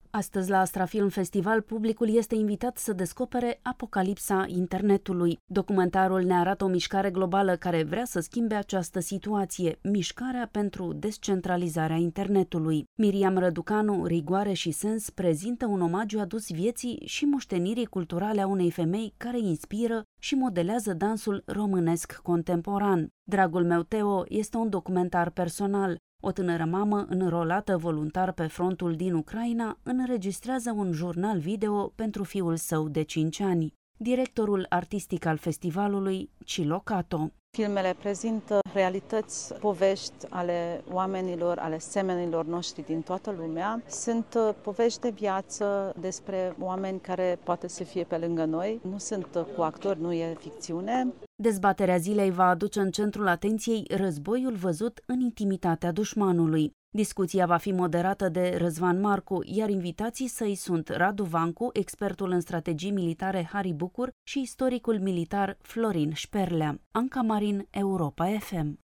Astăzi, la Astra Film Festival, publicul este invitat să descopere apocalipsa internetului. Documentarul ne arată o mișcare globală care vrea să schimbe această situație, mișcarea pentru descentralizarea internetului. Miriam Răducanu, Rigoare și Sens, prezintă un omagiu adus vieții și moștenirii culturale a unei femei care inspiră și modelează dansul românesc contemporan. Dragul meu Teo este un documentar personal. O tânără mamă, înrolată voluntar pe frontul din Ucraina, înregistrează un jurnal video pentru fiul său de 5 ani. Directorul artistic al festivalului, Cilo Cato. Filmele prezintă realități, povești ale oamenilor, ale semenilor noștri din toată lumea. Sunt povești de viață despre oameni care poate să fie pe lângă noi. Nu sunt cu actori, nu e ficțiune. Dezbaterea zilei va aduce în centrul atenției războiul văzut în intimitatea dușmanului. Discuția va fi moderată de Răzvan Marcu, iar invitații săi sunt Radu Vancu, expertul în strategii militare Harry Bucur și istoricul militar Florin Șperlea. Anca Marin, Europa FM.